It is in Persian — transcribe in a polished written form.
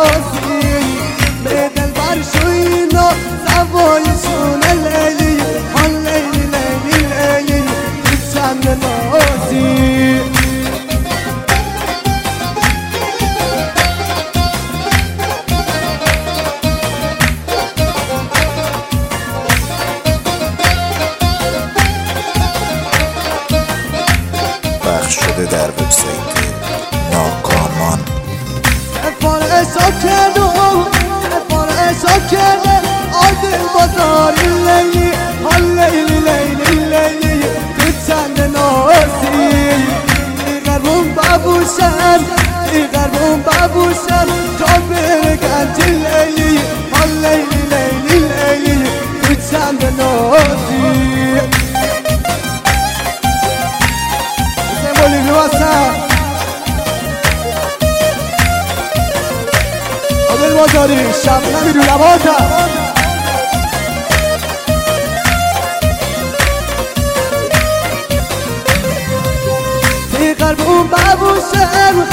نازی به دلبر شوینا زوایشون لیلی ها لیلی لیلی لیلی تو چند نازی پخش شده در وبسایت ناکامان. افار حساب کرده افار حساب کرده آدل بازار لیلی ها لیلی لیلی لیلی تو چند نازی غربون ببوشم غربون ببوشم تا برگرد لیلی ها لیلی لیلی لیلی تو چند نازی سمولی بیوستم آدل بازاری شب نمیدو لباتم تی قلبون ببوشم